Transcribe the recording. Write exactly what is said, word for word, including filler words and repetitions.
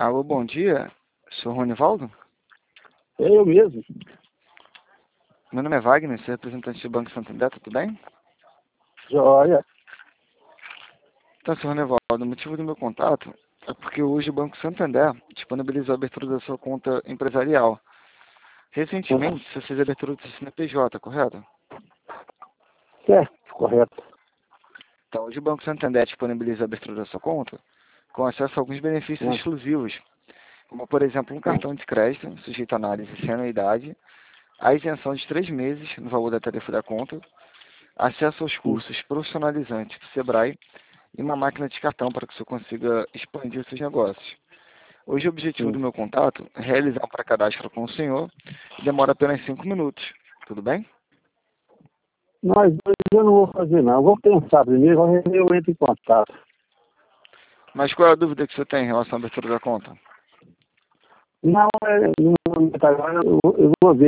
Alô, bom dia. Sou Ronivaldo? É eu mesmo. Meu nome é Wagner, sou representante do Banco Santander, tudo bem? Joia. Então, senhor Ronivaldo, o motivo do meu contato é porque hoje o Banco Santander disponibilizou a abertura da sua conta empresarial. Recentemente, você fez a abertura do C N P J, correto? Certo, correto. Então, hoje o Banco Santander disponibiliza a abertura da sua conta com acesso a alguns benefícios Hum. exclusivos, como, por exemplo, um cartão de crédito sujeito a análise sem anuidade, a isenção de três meses no valor da tarifa da conta, acesso aos Hum. cursos profissionalizantes do Sebrae e uma máquina de cartão para que você consiga expandir os seus negócios. Hoje o objetivo Hum. do meu contato é realizar um pré-cadastro com o senhor e demora apenas cinco minutos. Tudo bem? Mas eu não vou fazer não. Eu vou pensar primeiro, aí eu entro em contato. Mas qual é a dúvida que você tem em relação à abertura da conta? Não, é, no momento agora eu, eu vou ver